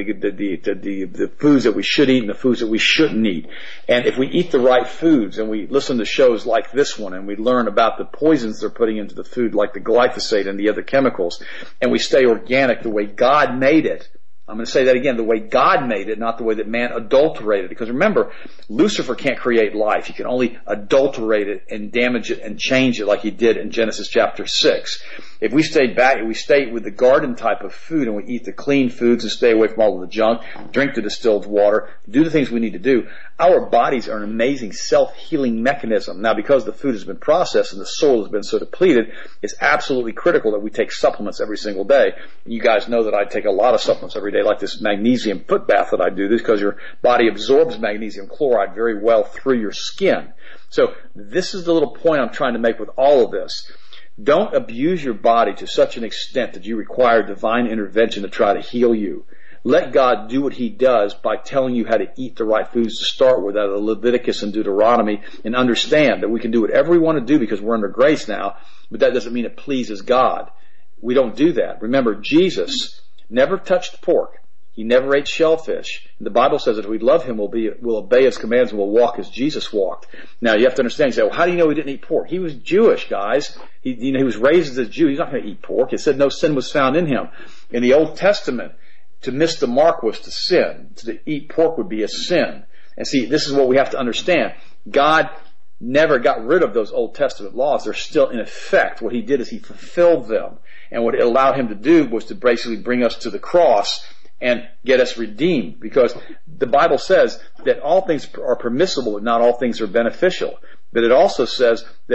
the foods that we should eat and the foods that we shouldn't eat. And if we eat the right foods and we listen to shows like this one and we learn about the poisons they're putting into the food like the glyphosate and the other chemicals, and we stay organic the way God made it, I'm going to say that again, the way God made it, not the way that man adulterated it. Because remember, Lucifer can't create life. He can only adulterate it and damage it and change it like he did in Genesis chapter 6. If we stayed back and we stayed with the garden type of food and we eat the clean foods and stay away from all of the junk, drink the distilled water, do the things we need to do, our bodies are an amazing self-healing mechanism. Now, because the food has been processed and the soil has been so depleted, it's absolutely critical that we take supplements every single day. You guys know that I take a lot of supplements every day, like this magnesium foot bath that I do. This because your body absorbs magnesium chloride very well through your skin. So this is the little point I'm trying to make with all of this. Don't abuse your body to such an extent that you require divine intervention to try to heal you. Let God do what He does by telling you how to eat the right foods to start with out of Leviticus and Deuteronomy, and understand that we can do whatever we want to do because we're under grace now, but that doesn't mean it pleases God. We don't do that. Remember, Jesus never touched pork. He never ate shellfish. The Bible says that if we love Him, we'll obey His commands and we'll walk as Jesus walked. Now, you have to understand, you say, well, how do you know He didn't eat pork? He was Jewish, guys. He was raised as a Jew. He's not going to eat pork. It said no sin was found in Him. In the Old Testament, to miss the mark was to sin. To eat pork would be a sin. And see, this is what we have to understand. God never got rid of those Old Testament laws. They're still in effect. What He did is He fulfilled them. And what it allowed Him to do was to basically bring us to the cross and get us redeemed. Because the Bible says that all things are permissible and not all things are beneficial. But it also says that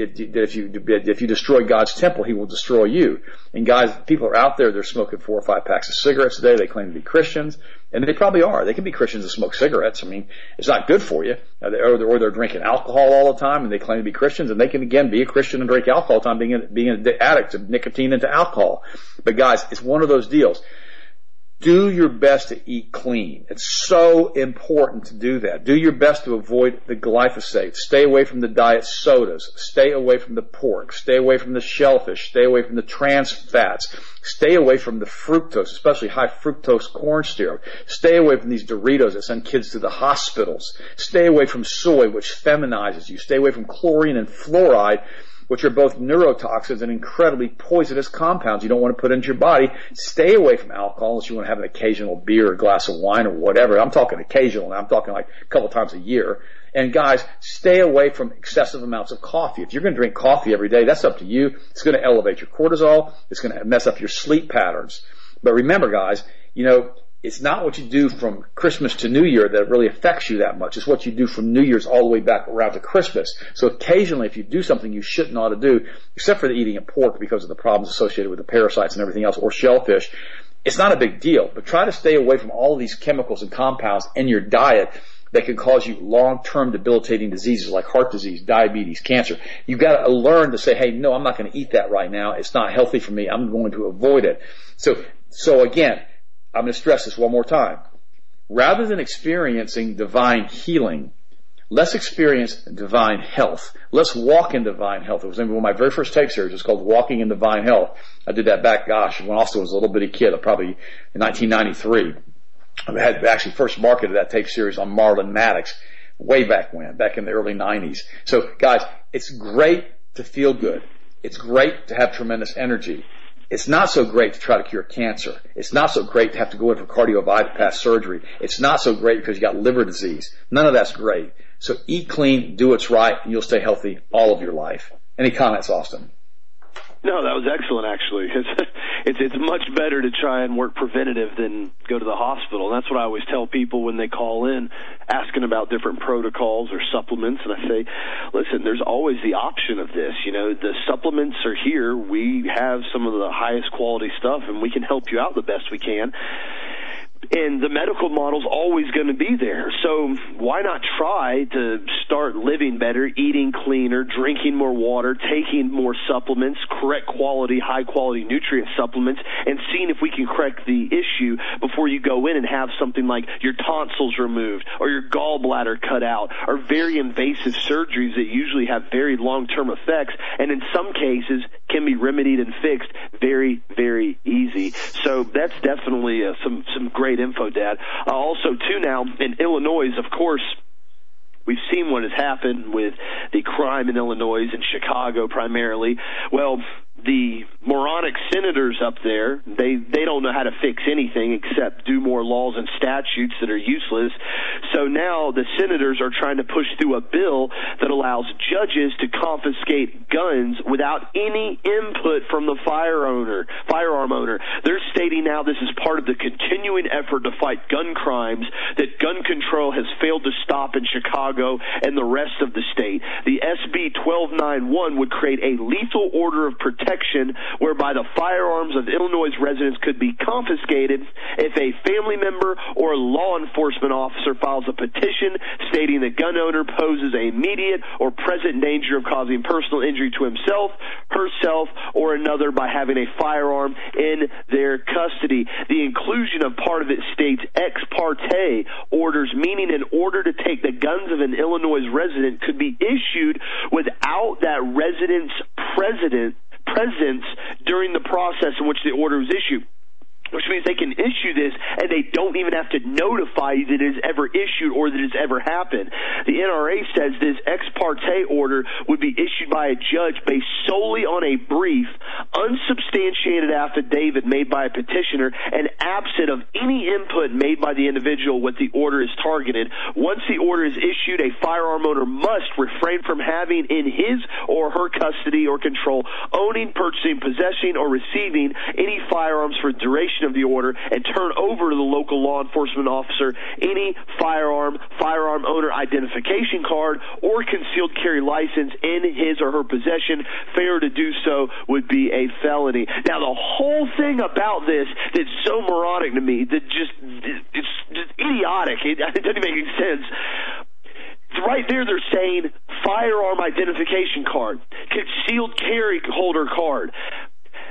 if you destroy God's temple, He will destroy you. And guys, people are out there, they're smoking 4 or 5 packs of cigarettes a day. They claim to be Christians. And they probably are. They can be Christians and smoke cigarettes. I mean, it's not good for you. Or they're drinking alcohol all the time and they claim to be Christians. And they can, again, be a Christian and drink alcohol all the time, being an addict of nicotine into alcohol. But guys, it's one of those deals. Do your best to eat clean. It's so important to do that. Do your best to avoid the glyphosate. Stay away from the diet sodas. Stay away from the pork. Stay away from the shellfish. Stay away from the trans fats. Stay away from the fructose, especially high fructose corn syrup. Stay away from these Doritos that send kids to the hospitals. Stay away from soy, which feminizes you. Stay away from chlorine and fluoride, which are both neurotoxins and incredibly poisonous compounds you don't want to put into your body. Stay away from alcohol unless you want to have an occasional beer or a glass of wine or whatever. I'm talking occasional now. I'm talking like a couple times a year. And guys, stay away from excessive amounts of coffee. If you're going to drink coffee every day, that's up to you. It's going to elevate your cortisol. It's going to mess up your sleep patterns. But remember, guys, it's not what you do from Christmas to New Year that really affects you that much. It's what you do from New Year's all the way back around to Christmas. So occasionally, if you do something you shouldn't ought to do, except for the eating of pork because of the problems associated with the parasites and everything else, or shellfish, it's not a big deal. But try to stay away from all of these chemicals and compounds in your diet that can cause you long-term debilitating diseases like heart disease, diabetes, cancer. You've got to learn to say, hey, no, I'm not going to eat that right now. It's not healthy for me. I'm going to avoid it. So again, I'm going to stress this one more time. Rather than experiencing divine healing, let's experience divine health. Let's walk in divine health. It was one of my very first take series. It's called Walking in Divine Health. I did that back, when Austin was a little bitty kid, probably in 1993. I had actually first marketed that take series on Marlon Maddox way back when, back in the early 90s. So guys, it's great to feel good. It's great to have tremendous energy. It's not so great to try to cure cancer. It's not so great to have to go in for cardio bypass surgery. It's not so great because you got liver disease. None of that's great. So eat clean, do what's right, and you'll stay healthy all of your life. Any comments, Austin? No, that was excellent, actually. It's much better to try and work preventative than go to the hospital. And that's what I always tell people when they call in asking about different protocols or supplements. And I say, listen, there's always the option of this. The supplements are here. We have some of the highest quality stuff, and we can help you out the best we can. And the medical model's always going to be there. So why not try to start living better, eating cleaner, drinking more water, taking more supplements, correct quality, high-quality nutrient supplements, and seeing if we can correct the issue before you go in and have something like your tonsils removed or your gallbladder cut out, or very invasive surgeries that usually have very long-term effects and in some cases can be remedied and fixed very, very easy. So that's definitely some great info, Dad. Also, too, now, in Illinois, of course, we've seen what has happened with the crime in Illinois and Chicago primarily. Well, the moronic senators up there, they don't know how to fix anything except do more laws and statutes that are useless. So now the senators are trying to push through a bill that allows judges to confiscate guns without any input from the firearm owner. They're stating now this is part of the continuing effort to fight gun crimes that gun control has failed to stop in Chicago and the rest of the state. The SB 1291 would create a lethal order of protection whereby the firearms of Illinois residents could be confiscated if a family member or law enforcement officer files a petition stating the gun owner poses an immediate or present danger of causing personal injury to himself, herself, or another by having a firearm in their custody. The inclusion of part of it states ex parte orders, meaning an order to take the guns of an Illinois resident could be issued without that resident's presence during the process in which the order was issued. Which means they can issue this and they don't even have to notify you that it is ever issued or that it's ever happened. The NRA says this ex parte order would be issued by a judge based solely on a brief, unsubstantiated affidavit made by a petitioner and absent of any input made by the individual what the order is targeted. Once the order is issued, a firearm owner must refrain from having in his or her custody or control, owning, purchasing, possessing, or receiving any firearms for the duration of the order and turn over to the local law enforcement officer any firearm owner identification card or concealed carry license in his or her possession. Failure to do so would be a felony. Now, the whole thing about this that's so moronic to me, that it's just idiotic. It doesn't make any sense. Right there, they're saying firearm identification card, concealed carry holder card.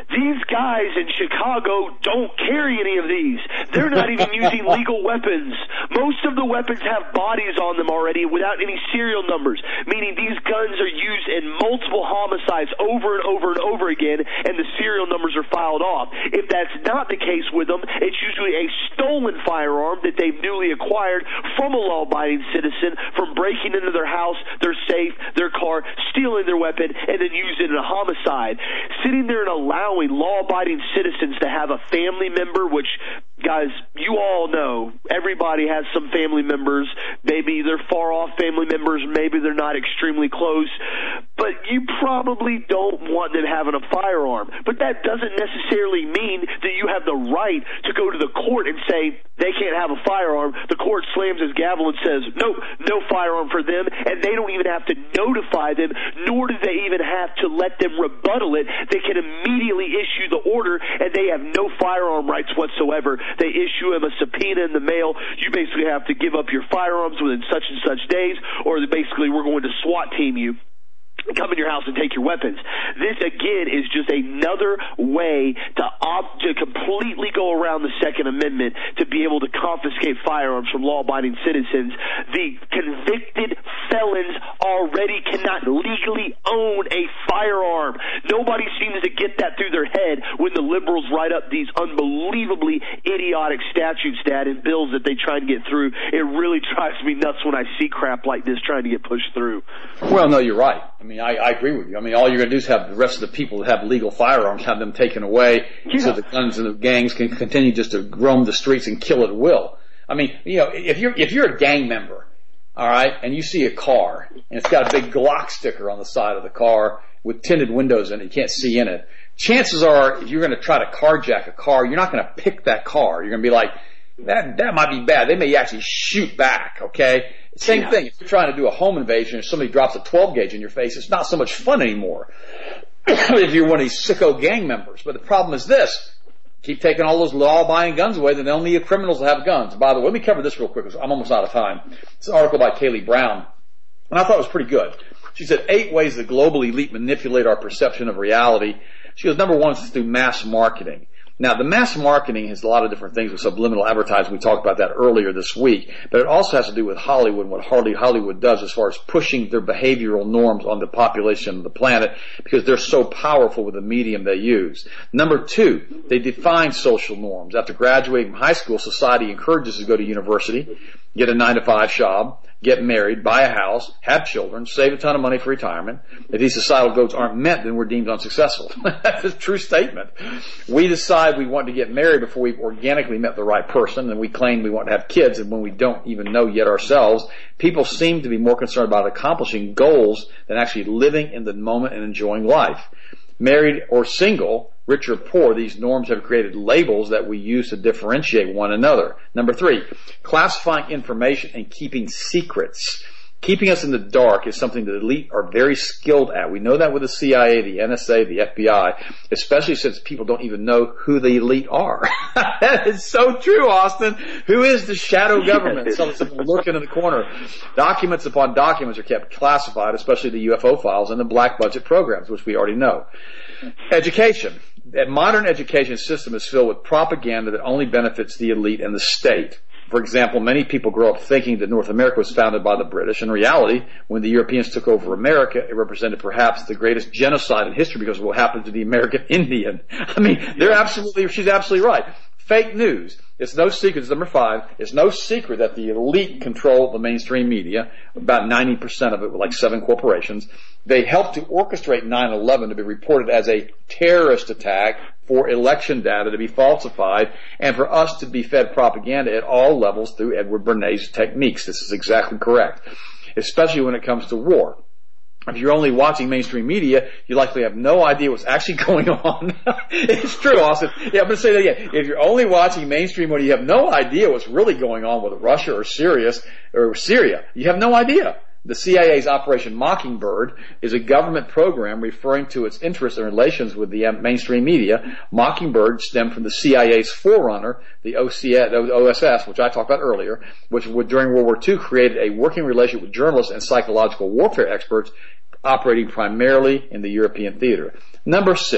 These guys in Chicago don't carry any of these. They're not even using legal weapons. Most of the weapons have bodies on them already without any serial numbers, meaning these guns are used in multiple homicides over and over and over again, and the serial numbers are filed off. If that's not the case with them, it's usually a stolen firearm that they've newly acquired from a law-abiding citizen from breaking into their house, their safe, their car, stealing their weapon, and then using it in a homicide. Sitting there and allowing law-abiding citizens to have a family member, which, guys, you all know, everybody has some family members. Maybe they're far-off family members, maybe they're not extremely close, but you probably don't want them having a firearm. But that doesn't necessarily mean that you have the right to go to the court and say they can't have a firearm. The court slams his gavel and says, nope, no firearm for them, and they don't even have to notify them, nor do they even have to let them rebuttal it. They can immediately issue the order, and they have no firearm rights whatsoever. They issue him a subpoena in the mail. You basically have to give up your firearms within such and such days, or basically we're going to SWAT team you, come in your house and take your weapons. This, again, is just another way to completely go around the Second Amendment to be able to confiscate firearms from law-abiding citizens. The convicted felons already cannot legally own a firearm. Nobody seems to get that through their head when the liberals write up these unbelievably idiotic statutes, Dad, and bills that they try to get through. It really drives me nuts when I see crap like this trying to get pushed through. Well, no, you're right. I mean, I agree with you. I mean, all you're going to do is have the rest of the people that have legal firearms, have them taken away so the guns and the gangs can continue just to roam the streets and kill at will. I mean, you know, if you're a gang member, all right, and you see a car and it's got a big Glock sticker on the side of the car with tinted windows in it, you can't see in it. Chances are, if you're going to try to carjack a car, you're not going to pick that car. You're going to be like, that might be bad. They may actually shoot back, okay? Same thing. If you're trying to do a home invasion and somebody drops a 12 gauge in your face, it's not so much fun anymore if you're one of these sicko gang members. But the problem is this. Keep taking all those law-abiding guns away, then only criminals will have guns. By the way, let me cover this real quick because I'm almost out of time. It's an article by Kaylee Brown, and I thought it was pretty good. She said 8 ways the global elite manipulate our perception of reality. She goes, number 1 is through mass marketing. Now, the mass marketing has a lot of different things with subliminal advertising. We talked about that earlier this week. But it also has to do with Hollywood and what Hollywood does as far as pushing their behavioral norms on the population of the planet because they're so powerful with the medium they use. Number 2, they define social norms. After graduating from high school, society encourages us to go to university, get a 9-to-5 job, get married, buy a house, have children, save a ton of money for retirement. If these societal goals aren't met, then we're deemed unsuccessful. That's a true statement. We decide we want to get married before we've organically met the right person, and we claim we want to have kids, and when we don't even know yet ourselves, people seem to be more concerned about accomplishing goals than actually living in the moment and enjoying life. Married or single, rich or poor, these norms have created labels that we use to differentiate one another. Number 3, classifying information and keeping secrets. Keeping us in the dark is something the elite are very skilled at. We know that with the CIA, the NSA, the FBI, especially since people don't even know who the elite are. That is so true, Austin. Who is the shadow government? Someone lurking in the corner. Documents upon documents are kept classified, especially the UFO files and the black budget programs, which we already know. Education. That modern education system is filled with propaganda that only benefits the elite and the state. For example, many people grow up thinking that North America was founded by the British. In reality, when the Europeans took over America, it represented perhaps the greatest genocide in history because of what happened to the American Indian. I mean, she's absolutely right. Fake news. It's no secret. It's number 5. It's no secret that the elite control the mainstream media, about 90% of it with like 7 corporations. They helped to orchestrate 9/11 to be reported as a terrorist attack, for election data to be falsified, and for us to be fed propaganda at all levels through Edward Bernays techniques. This is exactly correct, especially when it comes to war. If you're only watching mainstream media, you likely have no idea what's actually going on. It's true, Austin. Yeah, I'm going to say that again. If you're only watching mainstream media, you have no idea what's really going on with Russia or Syria. You have no idea. The CIA's Operation Mockingbird is a government program referring to its interests and relations with the mainstream media. Mockingbird stemmed from the CIA's forerunner, the OSS, which I talked about earlier, which during World War II created a working relationship with journalists and psychological warfare experts operating primarily in the European theater. Number 6,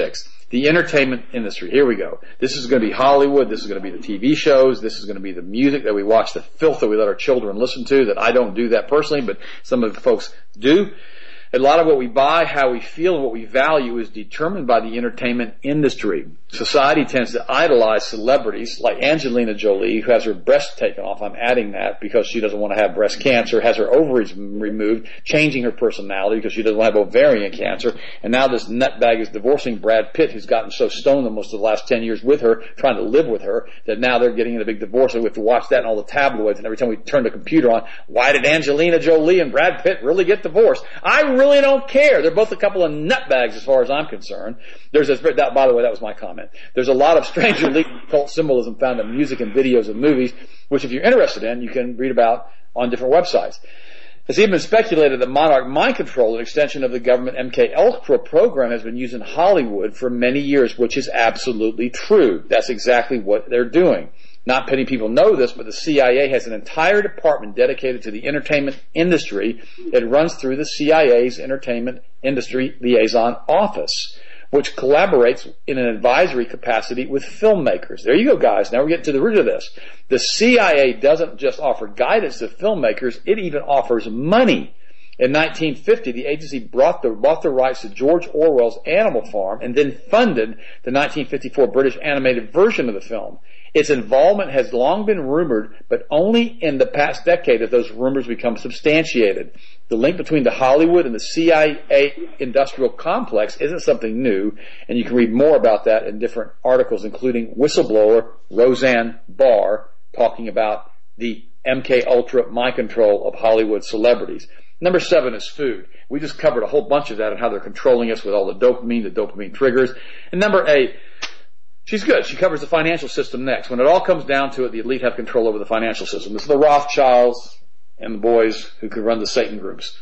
The entertainment industry. Here we go. This is going to be Hollywood. This is going to be the TV shows. This is going to be the music that we watch, the filth that we let our children listen to, that I don't do that personally, but some of the folks do. A lot of what we buy, how we feel, and what we value is determined by the entertainment industry. Society tends to idolize celebrities like Angelina Jolie, who has her breast taken off. I'm adding that because she doesn't want to have breast cancer, has her ovaries removed, changing her personality because she doesn't have ovarian cancer. And now this nutbag is divorcing Brad Pitt, who's gotten so stoned the most of the last 10 years with her, trying to live with her, that now they're getting in a big divorce. And we have to watch that in all the tabloids. And every time we turn the computer on, why did Angelina Jolie and Brad Pitt really get divorced? I really don't care. They're both a couple of nutbags as far as I'm concerned. By the way, that was my comment. There's a lot of strange and legal cult symbolism found in music and videos and movies, which if you're interested in, you can read about on different websites. It's even been speculated that monarch mind control, an extension of the government MK Ultra program, has been used in Hollywood for many years, which is absolutely true. That's exactly what they're doing. Not many people know this, but the CIA has an entire department dedicated to the entertainment industry. It runs through the CIA's Entertainment Industry Liaison Office, which collaborates in an advisory capacity with filmmakers. There you go, guys. Now we're getting to the root of this. The CIA doesn't just offer guidance to filmmakers, it even offers money. In 1950, the agency bought the rights to George Orwell's Animal Farm and then funded the 1954 British animated version of the film. Its involvement has long been rumored, but only in the past decade have those rumors become substantiated. The link between the Hollywood and the CIA industrial complex isn't something new, and you can read more about that in different articles, including whistleblower Roseanne Barr talking about the MK Ultra mind control of Hollywood celebrities. Number 7 is food. We just covered a whole bunch of that and how they're controlling us with all the dopamine triggers. And number 8, she's good. She covers the financial system next. When it all comes down to it, the elite have control over the financial system. This is the Rothschilds and the boys who can run the Satan groups.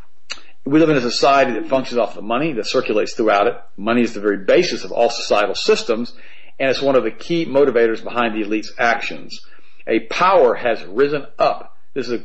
We live in a society that functions off the money that circulates throughout it. Money is the very basis of all societal systems, and it's one of the key motivators behind the elite's actions. A power has risen up. This is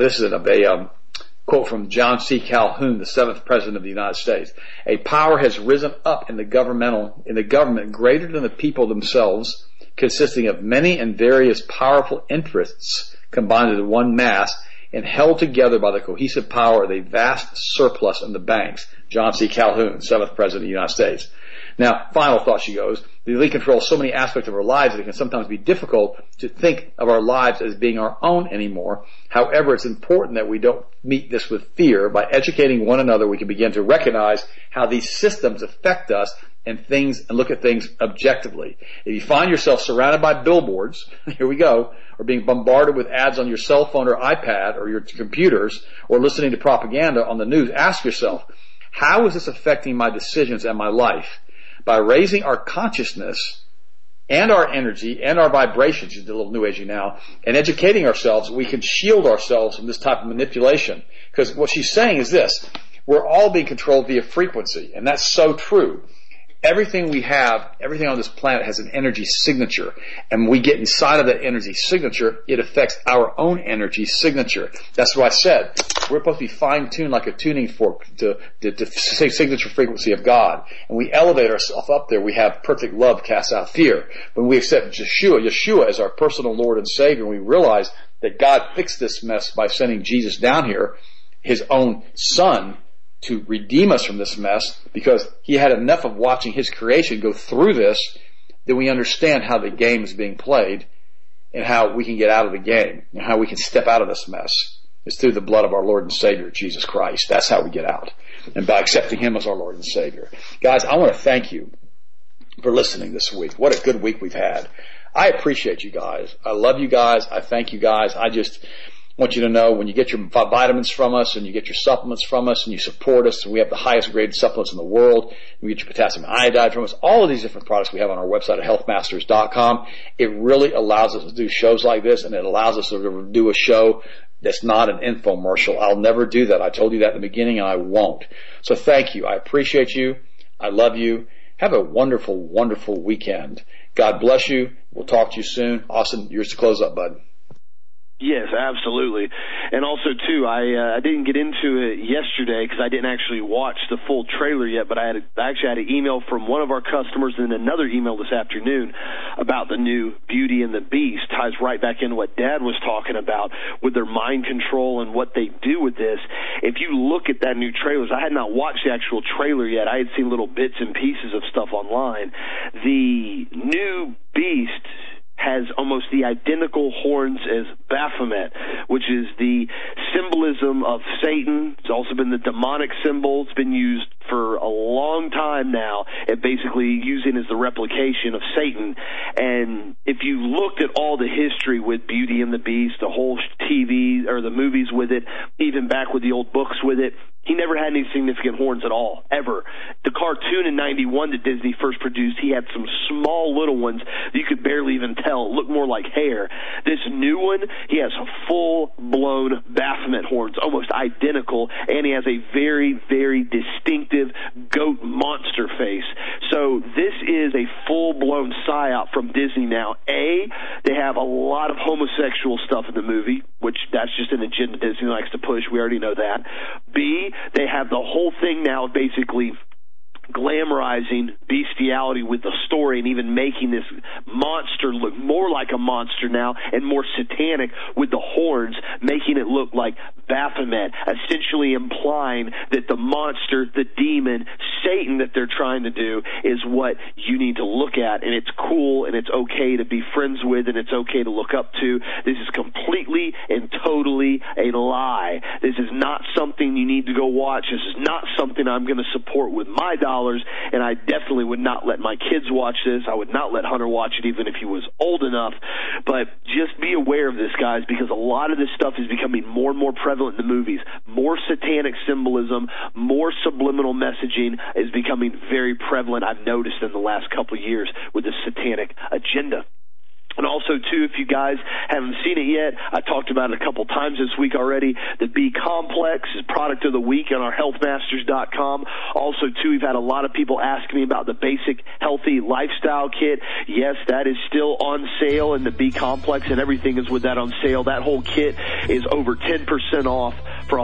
a quote from John C. Calhoun, the 7th President of the United States. A power has risen up in the government greater than the people themselves, consisting of many and various powerful interests combined into one mass and held together by the cohesive power of a vast surplus in the banks. John C. Calhoun, 7th President of the United States. Now, final thought, she goes, the elite controls so many aspects of our lives that it can sometimes be difficult to think of our lives as being our own anymore. However, it's important that we don't meet this with fear. By educating one another, we can begin to recognize how these systems affect us and look at things objectively. If you find yourself surrounded by billboards, here we go, or being bombarded with ads on your cell phone or iPad or your computers, or listening to propaganda on the news, ask yourself, how is this affecting my decisions and my life? By raising our consciousness and our energy and our vibrations, she's a little new agey now, and educating ourselves, we can shield ourselves from this type of manipulation. Because what she's saying is this, we're all being controlled via frequency, and that's so true. Everything we have, everything on this planet has an energy signature. And when we get inside of that energy signature, it affects our own energy signature. That's what I said. We're supposed to be fine-tuned like a tuning fork to signature frequency of God. And we elevate ourselves up there. We have perfect love casts out fear. When we accept Yeshua as our personal Lord and Savior, we realize that God fixed this mess by sending Jesus down here, His own Son, to redeem us from this mess, because He had enough of watching His creation go through this that we understand how the game is being played and how we can get out of the game and how we can step out of this mess. It's through the blood of our Lord and Savior, Jesus Christ. That's how we get out, and by accepting Him as our Lord and Savior. Guys, I want to thank you for listening this week. What a good week we've had. I appreciate you guys. I love you guys. I thank you guys. I just want you to know, when you get your vitamins from us and you get your supplements from us and you support us, and we have the highest graded supplements in the world, you get your potassium iodide from us, all of these different products we have on our website at healthmasters.com. It really allows us to do shows like this, and it allows us to do a show that's not an infomercial. I'll never do that. I told you that in the beginning, and I won't. So thank you. I appreciate you. I love you. Have a wonderful, wonderful weekend. God bless you. We'll talk to you soon. Austin, yours to close up, bud. Yes, absolutely. And also, too, I didn't get into it yesterday because I didn't actually watch the full trailer yet, but I actually had an email from one of our customers and another email this afternoon about the new Beauty and the Beast. Ties right back into what Dad was talking about with their mind control and what they do with this. If you look at that new trailer, I had not watched the actual trailer yet. I had seen little bits and pieces of stuff online. The new Beast has almost the identical horns as Baphomet, which is the symbolism of Satan. It's also been the demonic symbol. It's been used for a long time now, and basically using as the replication of Satan. And if you looked at all the history with Beauty and the Beast, the whole TV or the movies with it, even back with the old books with it, he never had any significant horns at all, ever. The cartoon in 91 that Disney first produced, he had some small little ones that you could barely even tell. It looked more like hair. This new one, he has full-blown Baphomet horns, almost identical, and he has a very, very distinctive goat monster face. So this is a full-blown psyop from Disney now. A, they have a lot of homosexual stuff in the movie, which that's just an agenda Disney likes to push. We already know that. B, they have the whole thing now basically glamorizing bestiality with the story and even making this monster look more like a monster now and more satanic with the horns, making it look like Baphomet, essentially implying that the monster, the demon, Satan that they're trying to do is what you need to look at, and it's cool and it's okay to be friends with and it's okay to look up to. This is completely and totally a lie. This is not something you need to go watch. This is not something I'm going to support with my dollars. And I definitely would not let my kids watch this. I would not let Hunter watch it even if he was old enough. But just be aware of this, guys, because a lot of this stuff is becoming more and more prevalent in the movies. More satanic symbolism, more subliminal messaging is becoming very prevalent, I've noticed in the last couple of years with the satanic agenda. And also, too, if you guys haven't seen it yet, I talked about it a couple times this week already. The B-Complex is product of the week on our healthmasters.com. Also, too, we've had a lot of people asking me about the Basic Healthy Lifestyle Kit. Yes, that is still on sale in the B-Complex, and everything is with that on sale. That whole kit is over 10% off for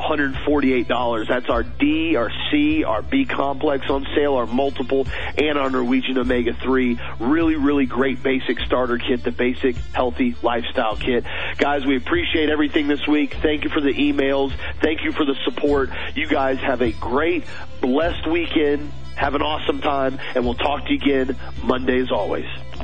$148. That's our D, our C, our B-Complex on sale, our multiple, and our Norwegian Omega-3. Really, really great basic starter kit, the Basic Healthy Lifestyle Kit. Guys, we appreciate everything this week. Thank you for the emails. Thank you for the support. You guys have a great, blessed weekend. Have an awesome time, and we'll talk to you again Monday as always.